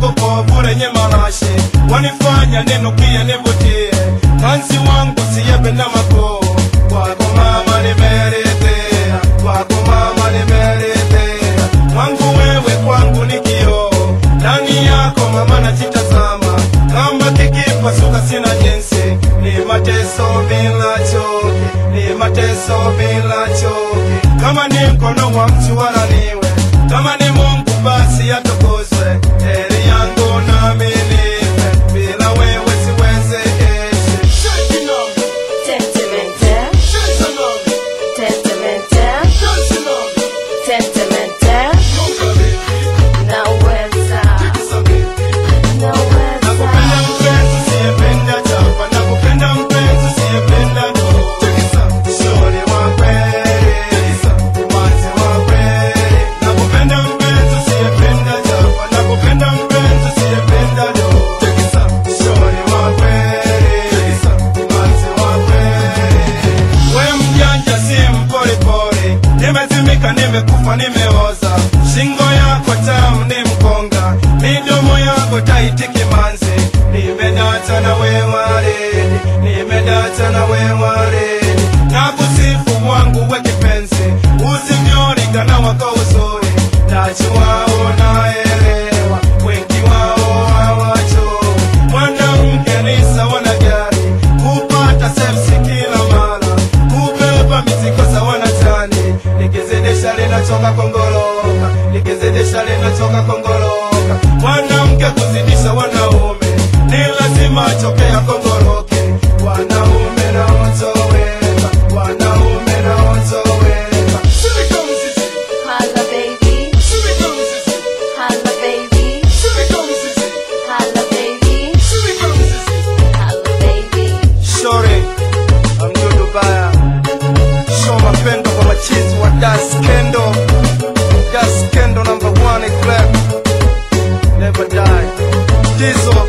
wangu kwa bure nye marashi, wanifanya neno kia nivutie. Kansi wangu siyebe na mako, wako mama nimeridhia, wako mama nimeridhia. Wangu wewe kwangu ni kioo, ndani yako mama najitazama. Kama kikipasuka sina jinsi, ni mateso bila choki, ni mateso bila choki. Kama ni mkono wa mtu wala niwe, kama ni Mungu basi atukuzwe. Heri yangu na milipe, bila wewe siweze ishi. Sentimental, sentimental, sentimental. Naweza, naweza. Nakupenda mpenzi siyependa chapa, nakupenda mpenzi siyependa do. Shori wa kweli, umanzi wa kweli. Nakupenda mpenzi siyependa chapa, nakupenda mpenzi siyependa do. Shori wa kweli, umanzi wa kweli. We mjanja si mpole pole, nimezimika nimekufa nimeoza. Shingo yako tamu ni mkonga, midomo yako taiti kimanzi. Nimedata na we waridi, nimedata na we waridi. Na kusifu wangu we kipenzi, usivyolingana wako uzuri. Najua unaelewa, wengi wao hawajui. Mwanamke ni sawa na gari, kupata sepsi kila mara, kubeba mizigo sawa na tani. Likizidisha linatoka kongoloka, likizidisha linatoka kongoloka. Mwanamke kuzidisha wanaume, ni lazima atokea kongoroke. Wanaume na otoweka, wanaume na otoweka. Shirika mzizi, Holla baby, shirika mzizi, holla baby, shirika mzizi, holla baby, shirika mzizi. holla baby. Shore, Amdudu Baya. Show mapendo kwa machizi wa Das Kendo. Das Kendo number 1 club. Never die. Dizo